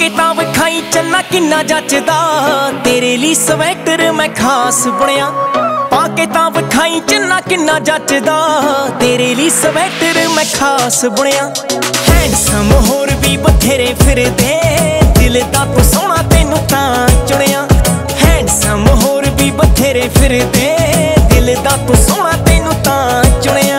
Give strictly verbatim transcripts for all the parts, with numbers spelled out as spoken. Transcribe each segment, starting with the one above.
ਕੇ ਤਾਂ ਵਿਖਾਈ ਚੰਨਾ ਕਿੰਨਾ ਜੱਚਦਾ, ਤੇਰੇ ਲਈ ਸਵੈਟਰ ਮੈਂ ਖਾਸ ਬੁਣਿਆ। ਪਾ ਕੇ ਤਾਂ ਵਿਖਾਈ ਚੰਨਾ ਕਿੰਨਾ ਜੱਚਦਾ, ਤੇਰੇ ਲਈ ਸਵੈਟਰ ਮੈਂ ਖਾਸ ਬੁਣਿਆ। ਹੈਂਡਸਮ ਹੋਰ ਵੀ ਬਥੇਰੇ ਫਿਰਦੇ, ਦਿਲ ਦਾ ਤੂੰ ਸੋਹਣਾ ਤੈਨੂੰ ਤਾਂ ਚੁਣਿਆ। ਹੈਂਡਸਮ ਹੋਰ ਵੀ ਬਥੇਰੇ ਫਿਰਦੇ, ਦਿਲ ਦਾ ਤੂੰ ਸੋਹਣਾ ਤੈਨੂੰ ਤਾਂ ਚੁਣਿਆ।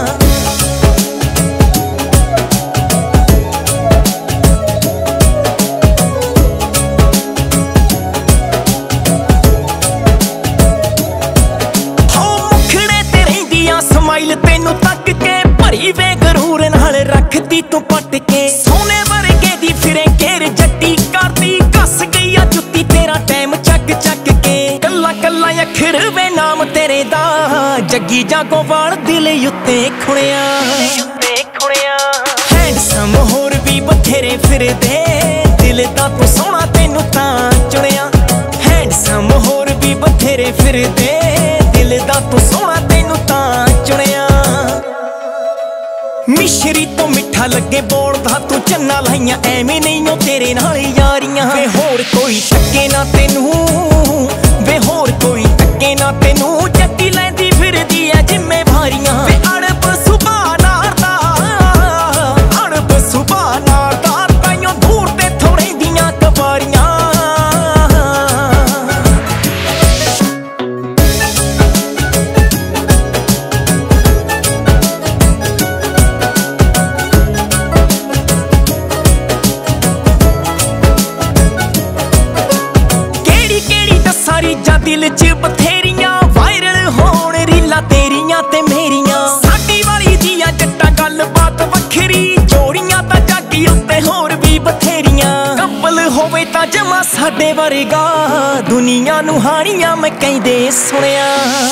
ਸਮਾਈਲ ਤੈਨੂੰ ਤੱਕ ਕੇ ਭਰੀ ਵੇ ਗਰੂਰ ਨਾਲ ਰੱਖਦੀ ਤੂੰ ਪੱਟ ਕੇ। ਸੋਨੇ ਵਰਗੇ ਦੀ ਫਿਰੇ ਘੇਰ ਜੱਟੀ ਕਰਦੀ, ਕੱਸ ਗਈ ਆ ਜੁੱਤੀ ਤੇਰਾ ਟਾਈਮ ਚੱਕ ਚੱਕ ਕੇ। ਕੱਲਾ ਕੱਲਾ ਅੱਖਰ ਵੇ ਨਾਮ ਤੇਰੇ ਦਾ, ਜੱਗੀ ਜਾਗੋ ਵਾਲ ਦਿਲ ਉੱਤੇ ਖੁਣਿਆ। ਹੈਂਡਸਮ ਹੋਰ ਵੀ ਬਥੇਰੇ ਫਿਰਦੇ, ਦਿਲ ਦਾ ਤੂੰ ਸੋਹਣਾ ਤੈਨੂੰ ਤਾਂ ਚੁਣਿਆ। ਹੈਂਡਸਮ ਹੋਰ ਵੀ ਬਥੇਰੇ ਫਿਰਦੇ, ਦਿਲ ਦਾ ਤੂੰ ਸੋਹਣਾ ਤੈਨੂੰ ਤਾਂ ਚੁਣਿਆ। ਮਿਸ਼ਰੀ ਤੋਂ ਮਿੱਠਾ ਲੱਗੇ ਬੋਲਦਾ ਤੂੰ ਚੰਨਾ ਲਾਈਆਂ, ਐਵੇਂ ਨਹੀਂ ਓ ਤੇਰੇ ਨਾਲ ਯਾਰੀਆਂ। ਵੇ ਹੋਰ ਕੋਈ ਟੱਕੇ ਨਾ ਤੈਨੂੰ, ਵੇ ਹੋਰ ਕੋਈ ਟੱਕੇ ਨਾ ਤੈਨੂੰ, ਜੱਟੀ ਲੈਂਦੀ ਫਿਰਦੀ ਐ ਜ਼ਿੰਮੇਵਾਰੀਆਂ। ਵੇ ਅੜਬ ਸੁਭਾਅ ਨਾਲ ਦਾ, ਅੜਬ ਸੁਭਾਅ ਨਾਲ ਦਾ, ਤਾਈਓ ਦੂਰ ਤੇ ਥੋੜੇ ਦੀਆਂ ਕਵਾਰੀਆਂ। ਦਿਲ ਚ ਬਥੇਰੀਆਂ ਵਾਇਰਲ ਹੋਣ ਰੀਲਾਂ ਤੇਰੀਆਂ ਤੇ ਮੇਰੀਆਂ। ਸਾਡੀ ਵਾਲੀ ਦੀਆਂ ਜੱਟਾਂ ਗੱਲਬਾਤ ਵੱਖਰੀ, ਜੋੜੀਆਂ ਤਾਂ ਜਾਗੀ ਉੱਤੇ ਹੋਰ ਵੀ ਬਥੇਰੀਆਂ। ਕਪਲ ਹੋਵੇ ਤਾਂ ਜਮਾ ਸਾਡੇ ਵਰਗਾ, ਦੁਨੀਆ ਨੂੰ ਹਾਣੀਆਂ ਮੈਂ ਕਹਿੰਦੇ ਸੁਣਿਆ।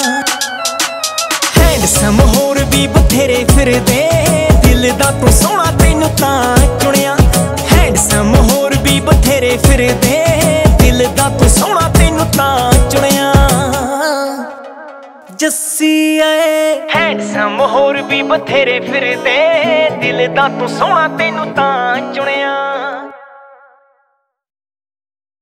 ਹੈਂਡਸਮ ਹੋਰ ਵੀ ਬਥੇਰੇ ਫਿਰਦੇ, ਦਿਲ ਦਾ ਤੂੰ ਸੋਹਣਾ ਤੈਨੂੰ ਤਾਂ ਚੁਣਿਆ। ਹੈਂਡਸਮ ਹੋਰ ਵੀ ਬਥੇਰੇ ਫਿਰਦੇ, ਦਿਲ ਦਾ ਤੂੰ ਸੋਹਣਾ ਤੈਨੂੰ ਤਾਂ ਚੁਣਿਆ। ਜੱਸੀ ਏ ਹੈਂਡਸਮ ਹੋਰ ਵੀ ਬਥੇਰੇ ਫਿਰਦੇ, ਦਿਲ ਦਾ ਤੂੰ ਸੋਹਣਾ ਤੈਨੂੰ ਤਾਂ ਚੁਣਿਆ।